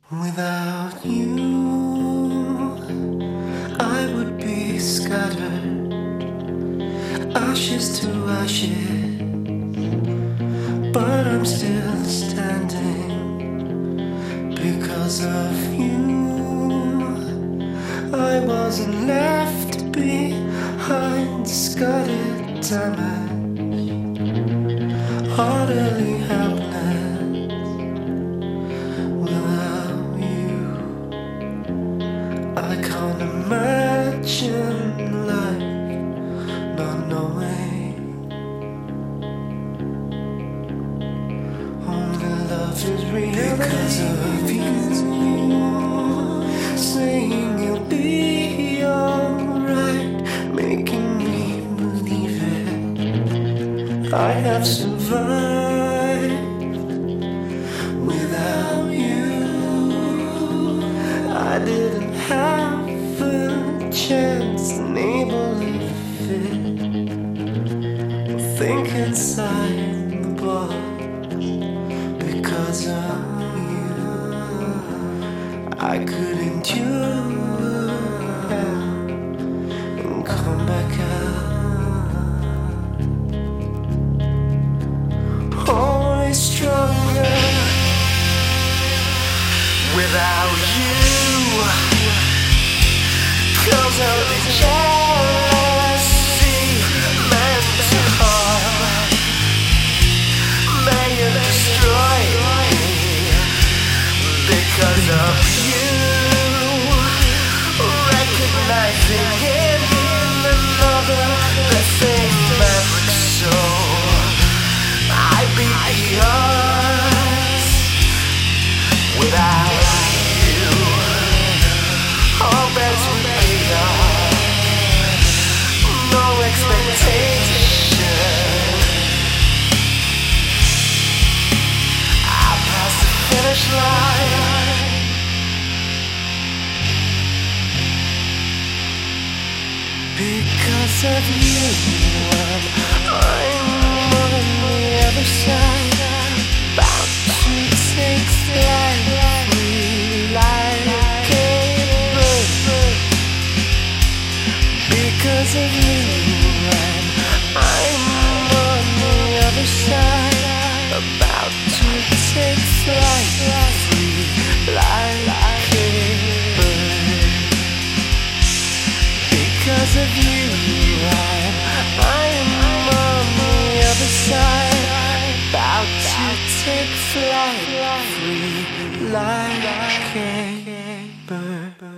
Without you, I would be scattered, ashes to ashes, but I'm still standing because of you. I wasn't left behind, scarred, damaged, utterly helpless. I can't imagine life not knowing. Only love is real because of you. Saying you'll be alright, making me believe it. I have survived without you. I didn't have a chance, unable to fit. Think inside the box because of you. I could endure and come back out. Always stronger without you. Cause of the jealousy meant to harm, may have destroyed me because of you. Recognizing in another the same maverick soul, I'd be yours without you. All bets would be no expectation. I passed the finish line because of you. I'm on the other side, about to take flight, free like a bird. Because of you, I'm on the other side, about to take flight, free like a bird. Because of you, I'm on the other side, about to take flight, free like a bird.